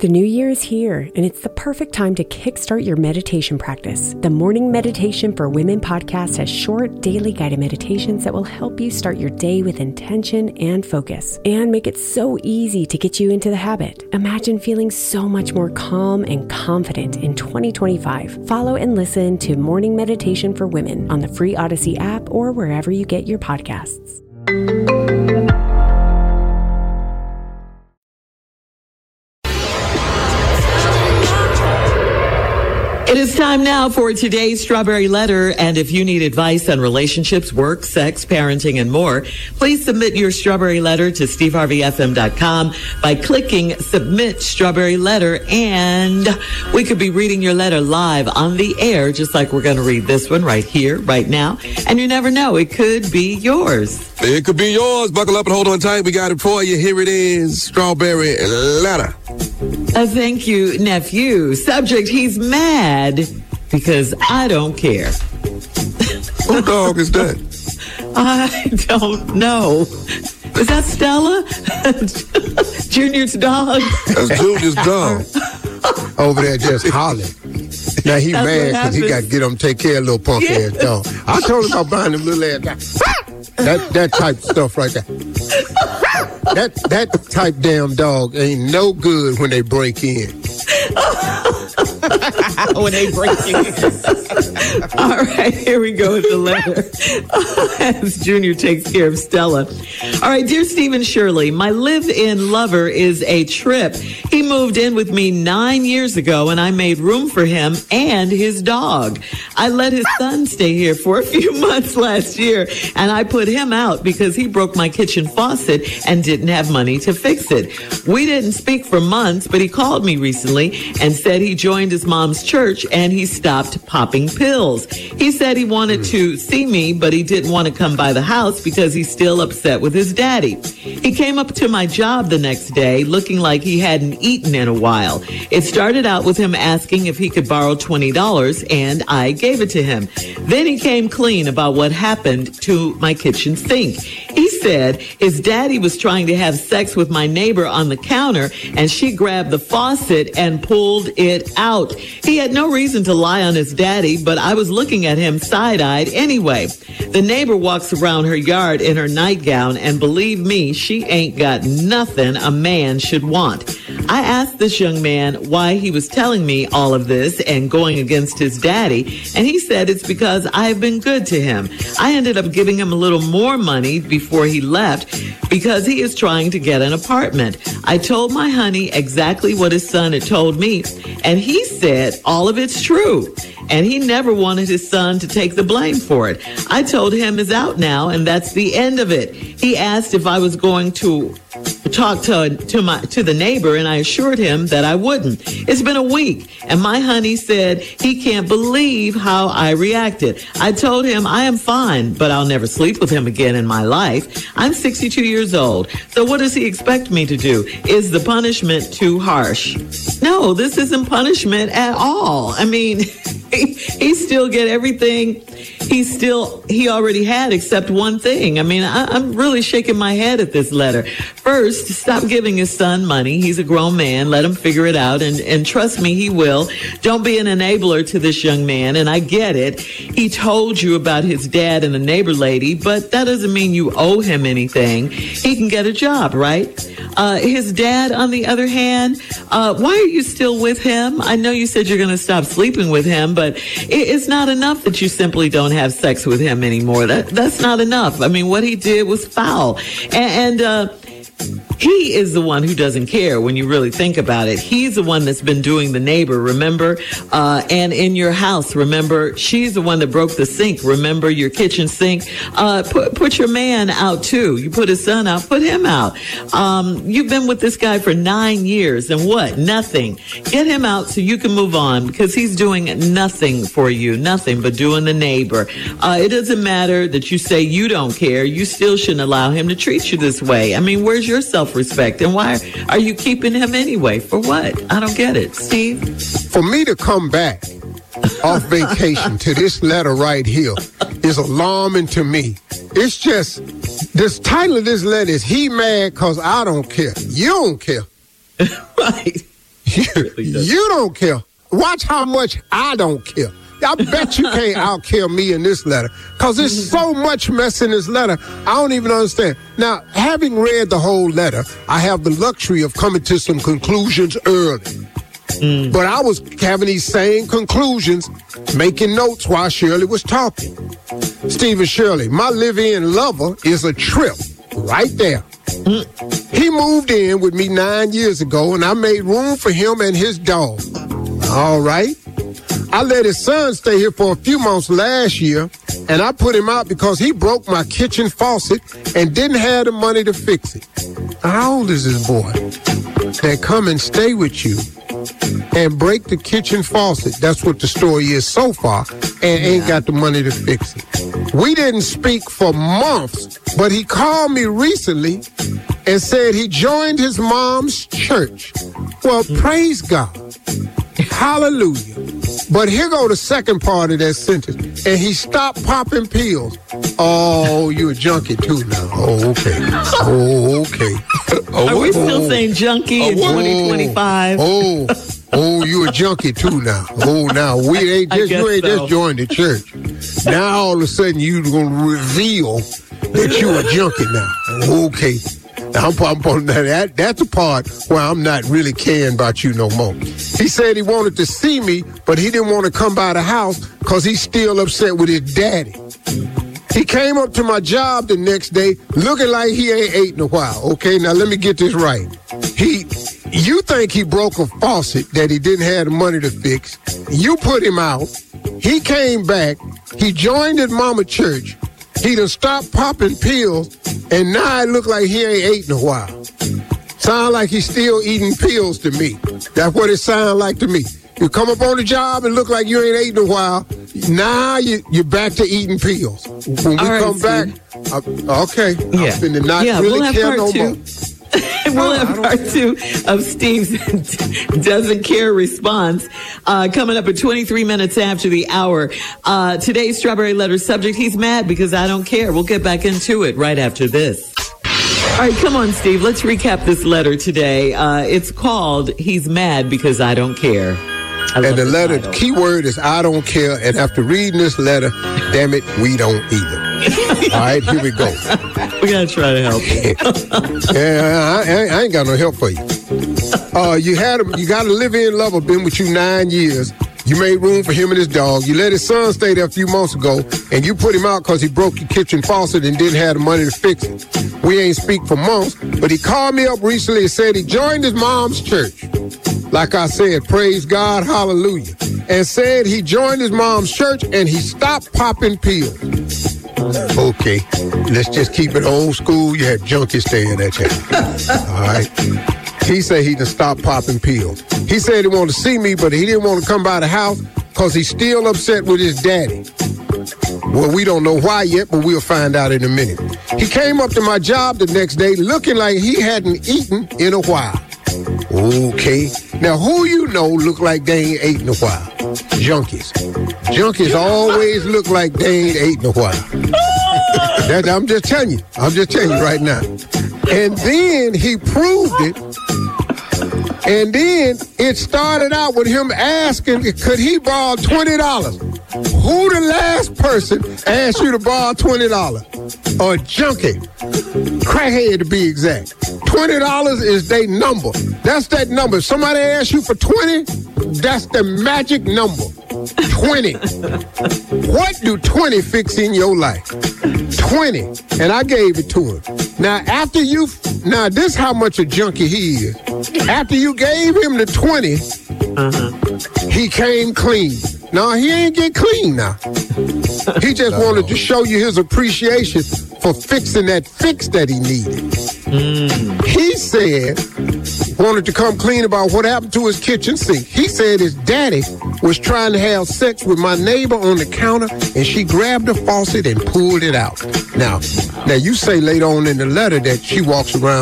The new year is here, and it's the perfect time to kickstart your meditation practice. The Morning Meditation for Women podcast has short, daily guided meditations that will help you start your day with intention and focus, and make it so easy to get you into the habit. Imagine feeling so much more calm and confident in 2025. Follow and listen to Morning Meditation for Women on the free Odyssey app or wherever you get your podcasts. It is time now for today's Strawberry Letter, and if you need advice on relationships, work, sex, parenting, and more, please submit your Strawberry Letter to steveharveyfm.com by clicking Submit Strawberry Letter, and we could be reading your letter live on the air, just like we're going to read this one right here, right now, and you never know, it could be yours. It could be yours. Buckle up and hold on tight. We got it for you. Here it is, Strawberry Letter. Thank you, nephew. Subject, he's mad because I don't care. What dog is that? I don't know. Is that Stella? Junior's dog? That's Junior's dog. Over there just hollering. Now he mad because he got to get him take care of little punk ass dog. I told him about buying them little ass dogs. That type of stuff right there. That type damn dog ain't no good when they break in. When they break in. All right, here we go with the letter. As Junior takes care of Stella. All right, dear Stephen Shirley, my live-in lover is a trip. He moved in with me 9 years ago, and I made room for him and his dog. I let his son stay here for a few months last year, and I put him out because he broke my kitchen faucet and didn't have money to fix it. We didn't speak for months, but he called me recently and said he joined his mom's church and he stopped popping pills. He said he wanted to see me, but he didn't want to come by the house because he's still upset with his daddy. He came up to my job the next day looking like he hadn't eaten in a while. It started out with him asking if he could borrow $20, and I gave it to him. Then he came clean about what happened to my kitchen sink. He said his daddy was trying to have sex with my neighbor on the counter, and she grabbed the faucet and pulled it out. He had no reason to lie on his daddy, but I was looking at him side-eyed anyway. The neighbor walks around her yard in her nightgown, and believe me, she ain't got nothing a man should want. I asked this young man why he was telling me all of this and going against his daddy, and he said it's because I've been good to him. I ended up giving him a little more money before he left because he is trying to get an apartment. I told my honey exactly what his son had told me, and he said all of it's true, and he never wanted his son to take the blame for it. I told him it's out now, and that's the end of it. He asked if I was going to talk to the neighbor, and I assured him that I wouldn't. It's been a week, and my honey said he can't believe how I reacted. I told him I am fine, but I'll never sleep with him again in my life. I'm 62 years old, so what does he expect me to do? Is the punishment too harsh? No, this isn't punishment at all. I mean, he still get everything he already had except one thing. I mean, I'm really shaking my head at this letter. First, stop giving his son money. He's a grown man. Let him figure it out. And trust me, he will. Don't be an enabler to this young man. And I get it. He told you about his dad and the neighbor lady, but that doesn't mean you owe him anything. He can get a job, right? His dad, on the other hand, why are you still with him? I know you said you're going to stop sleeping with him, but it's not enough that you simply don't have sex with him anymore. That's not enough. I mean, what he did was foul. And he is the one who doesn't care when you really think about it. He's the one that's been doing the neighbor, remember? And in your house, remember? She's the one that broke the sink, remember? Your kitchen sink. Put your man out too. You put his son out, put him out. You've been with this guy for 9 years and what? Nothing. Get him out so you can move on because he's doing nothing for you, nothing but doing the neighbor. It doesn't matter that you say you don't care. You still shouldn't allow him to treat you this way. I mean, where's your self-respect? And why are you keeping him anyway? For what? I don't get it. Steve? For me to come back off vacation to this letter right here is alarming to me. It's just, this title of this letter is He Mad Cause I Don't Care. You don't care. Right. You don't care. Watch how much I don't care. I bet you can't out-care me in this letter, because there's so much mess in this letter, I don't even understand. Now, having read the whole letter, I have the luxury of coming to some conclusions early. But I was having these same conclusions, making notes while Shirley was talking. Stephen Shirley, my live-in lover is a trip right there. He moved in with me 9 years ago, and I made room for him and his dog. All right. I let his son stay here for a few months last year, and I put him out because he broke my kitchen faucet and didn't have the money to fix it. How old is this boy that come and stay with you and break the kitchen faucet? That's what the story is so far, and ain't got the money to fix it. We didn't speak for months, but he called me recently and said he joined his mom's church. Well, praise God. Hallelujah. But here go the second part of that sentence. And he stopped popping pills. Oh, you're a junkie too now. Oh, okay. Oh, okay. Are we still saying junkie in 2025? Oh, you a junkie too now. Oh, now you ain't just joined the church. Now all of a sudden you gonna reveal that you a junkie now. Okay. That's the part where I'm not really caring about you no more. He said he wanted to see me, but he didn't want to come by the house because he's still upset with his daddy. He came up to my job the next day looking like he ain't ate in a while. Okay, now let me get this right. You think he broke a faucet that he didn't have the money to fix. You put him out. He came back. He joined his mama church. He done stopped popping pills, and now it look like he ain't ate in a while. Sound like he's still eating pills to me. That's what it sound like to me. You come up on the job and look like you ain't ate in a while. Now you're back to eating pills. When we come back, okay. Yeah. I'm finna not really care no more. We'll have part two of Steve's doesn't care response coming up at 23 minutes after the hour. Today's Strawberry Letter subject, he's mad because I don't care. We'll get back into it right after this. All right, come on, Steve. Let's recap this letter today. It's called He's Mad Because I Don't Care. And the letter, the key word is I don't care. And after reading this letter, damn it, we don't either. All right, here we go. We got to try to help you. Yeah, I ain't got no help for you. You got a live-in lover, been with you 9 years. You made room for him and his dog. You let his son stay there a few months ago, and you put him out because he broke your kitchen faucet and didn't have the money to fix it. We ain't speak for months, but he called me up recently and said he joined his mom's church. Like I said, praise God, hallelujah. And said he joined his mom's church and he stopped popping pills. Okay, let's just keep it old school. You had junkies staying at your house. All right. He said he done stopped popping pills. He said he wanted to see me, but he didn't want to come by the house because he's still upset with his daddy. Well, we don't know why yet, but we'll find out in a minute. He came up to my job the next day looking like he hadn't eaten in a while. Okay. Now, who you know look like they ain't ate in a while? Junkies. Junkies always look like they ain't ate in a while. I'm just telling you. I'm just telling you right now. And then he proved it. And then it started out with him asking, could he borrow $20? Who the last person asked you to borrow $20? A junkie. Crackhead to be exact. $20 is their number. That's that number. If somebody asks you for 20, that's the magic number. 20. What do 20 fix in your life? 20. And I gave it to him. Now, this is how much a junkie he is. After you gave him the 20, he came clean. No, he ain't get clean now. He just wanted to show you his appreciation for fixing that fix that he needed. He said, wanted to come clean about what happened to his kitchen sink. He said his daddy was trying to have sex with my neighbor on the counter, and she grabbed the faucet and pulled it out. Now you say later on in the letter that she walks around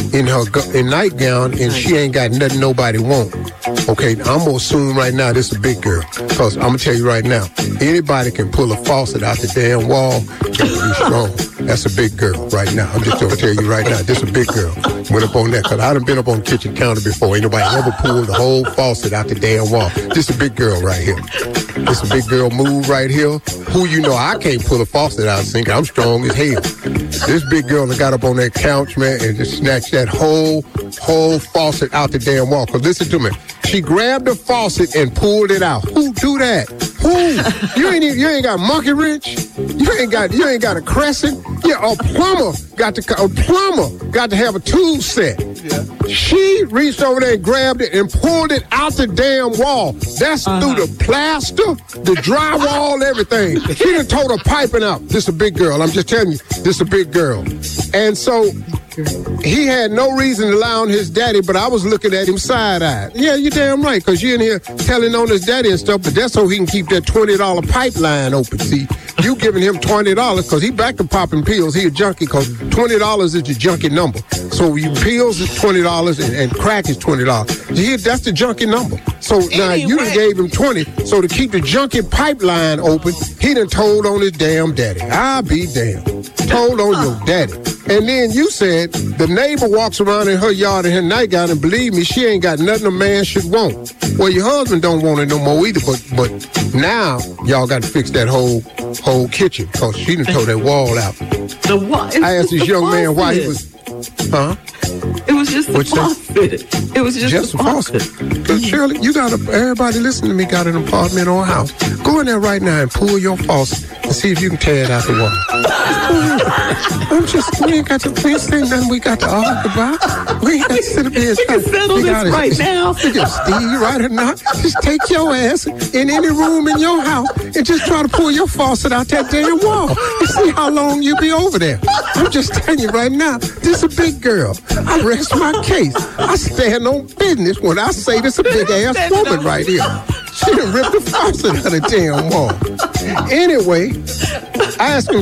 in her nightgown, and she ain't got nothing nobody want. Okay, I'm gonna assume right now this is a big girl, because I'm gonna tell you right now, anybody can pull a faucet out the damn wall and be strong. That's a big girl right now. I'm just gonna tell you right now, this is a big girl. Went up on that, because I done been up on the kitchen counter before. Ain't nobody ever pulled the whole faucet out the damn wall. This is a big girl right here. This is a big girl move right here. Who you know, I can't pull a faucet out of the sink. I'm strong as hell. This big girl that got up on that couch, man, and just snatched that whole faucet out the damn wall. Because listen to me, she grabbed the faucet and pulled it out. Who do that? Who? You ain't got a monkey wrench. You ain't got a crescent. Yeah, a plumber got to have a tool set. Yeah. She reached over there and grabbed it and pulled it out the damn wall. That's through the plaster, the drywall, everything. She done tore the piping out. This is a big girl. I'm just telling you, this is a big girl. And so he had no reason to lie on his daddy, but I was looking at him side-eyed. Yeah, you're damn right, because you're in here telling on his daddy and stuff, but that's so he can keep that $20 pipeline open. See, you giving him $20 because he back to popping pills. He a junkie because $20 is the junkie number. So you pills is $20 and crack is $20. That's the junkie number. So now you done gave him 20. So to keep the junkie pipeline open, he done told on his damn daddy. I'll be damned. Told on your daddy. And then you said the neighbor walks around in her yard in her nightgown, and believe me, she ain't got nothing a man should want. Well, your husband don't want it no more either, but now y'all got to fix that whole kitchen, because she done tore that wall out. The wall? I asked this young man why he was... Huh? It was just the faucet. It was just the faucet. Because Shirley, everybody listening to me got an apartment or a house. Go in there right now and pull your faucet and see if you can tear it out the wall. We ain't saying nothing we got to argue about. We ain't got to sit up here and try to settle this right now. Steve, right or not, just take your ass in any room in your house and just try to pull your faucet out that damn wall and see how long you be over there. I'm just telling you right now, this is a big girl. I rest my case. I stand on business when I say this a big-ass woman right here. She done ripped the faucet out of the damn wall. Anyway, I asked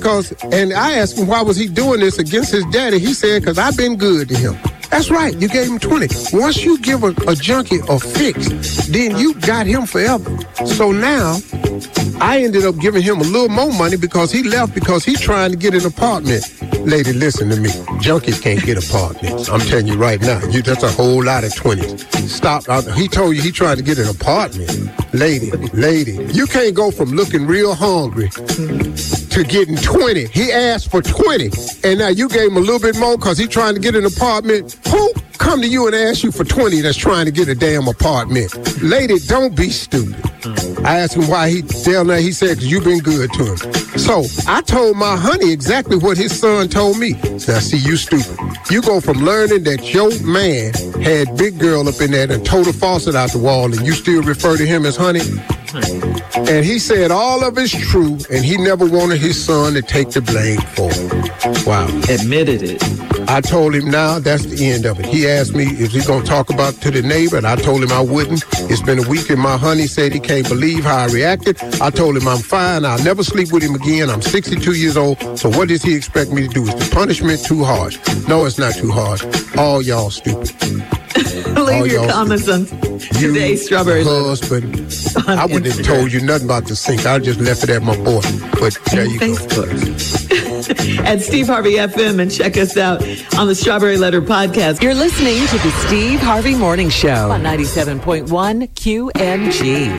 him why was he doing this against his daddy. He said, because I've been good to him. That's right, you gave him 20. Once you give a junkie a fix, then you got him forever. So now, I ended up giving him a little more money because he left because he's trying to get an apartment. Lady, listen to me. Junkies can't get apartments. I'm telling you right now. That's a whole lot of 20s. Stop. He told you he trying to get an apartment. Lady, you can't go from looking real hungry to getting 20. He asked for 20, and now you gave him a little bit more because he's trying to get an apartment. Who come to you and ask you for 20 that's trying to get a damn apartment? Lady, don't be stupid. I asked him why he said, because you've been good to him. So I told my honey exactly what his son told me. Now, see, you stupid. You go from learning that your man had big girl up in there and tore the faucet out the wall, and you still refer to him as honey? And he said all of it's true, and he never wanted his son to take the blame for it. Wow. Admitted it. I told him now that's the end of it. He asked me if he's going to talk about it to the neighbor, and I told him I wouldn't. It's been a week, and my honey said he can't believe how I reacted. I told him I'm fine. I'll never sleep with him again. I'm 62 years old, so what does he expect me to do? Is the punishment too harsh? No, it's not too harsh. All y'all stupid. Leave your comments on today's Strawberry husband. I wouldn't have told you nothing about the sink. I just left it at my boy. But there you go. At Steve Harvey FM, and check us out on the Strawberry Letter podcast. You're listening to the Steve Harvey Morning Show on 97.1 QMG.